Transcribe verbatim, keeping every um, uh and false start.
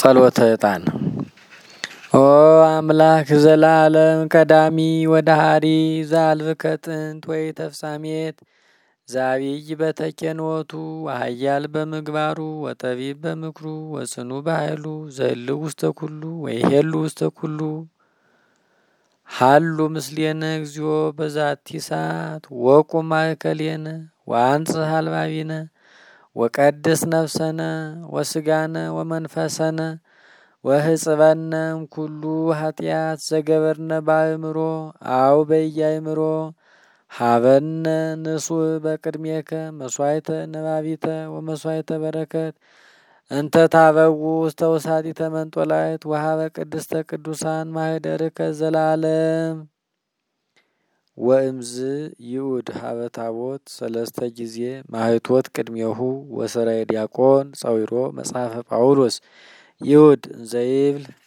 ጸሎተ ዕጣን። ኦ አምላክ ዘላለም ቀዳሚ ወዳሃሪ ዘአልብከ ጥንት ወይ ተፍጻሜት ዛቢይ በተኬኖቱ ወኃያል በምግባሩ ወጠቢብ በምክሩ ወጽኑ በኃይሉ ዘእልው ውስተ ኩሉ ወይሄሉ ውስተ ኩሉ ሀሉ ምስሌነ እግዚኦ በዛቲ ሰዓት ወቁም ማእከሌነ ወአንጽሕ አልባቢነ ወቀድስ ነፍሰነ ወስጋነ ወመንፈሰነ ወህጽበነ እምኩሉ ኃጢአት ዘገበርነ በአእምሮ አው በኢያእምሮ ሀበነ ንሱህ በቅድሜከ መስዋዕተ ነባቢተ ወመስዋዕተ በረከት እንተ ታበው ውስተ ውሳጢተ መንጦላዕት ወሀበ ቅድስተ ቅዱሳን ማኅደርከ ዘላለም። ወእምዝ ይኡድ ሀበ ታቦት ሰለስተ ጊዜ ማኅቶት ቅድሜሁ ወሰራይ ዲያቆን ጸዊሮ መጽሐፈ ጳውሎስ ይኡድ ዘይብል